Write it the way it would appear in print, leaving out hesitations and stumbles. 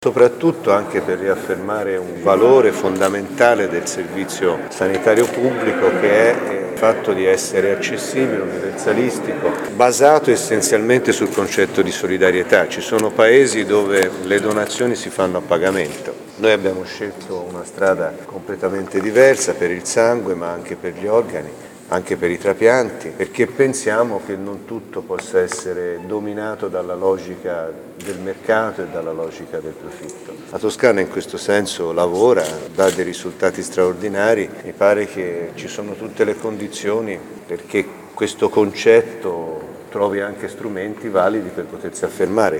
Soprattutto anche per riaffermare un valore fondamentale del servizio sanitario pubblico, che è il fatto di essere accessibile, universalistico, basato essenzialmente sul concetto di solidarietà. Ci sono paesi dove le donazioni si fanno a pagamento. Noi abbiamo scelto una strada completamente diversa per il sangue, ma anche per gli organi, anche per i trapianti, perché pensiamo che non tutto possa essere dominato dalla logica del mercato e dalla logica del profitto. La Toscana in questo senso lavora, dà dei risultati straordinari, mi pare che ci sono tutte le condizioni perché questo concetto trovi anche strumenti validi per potersi affermare.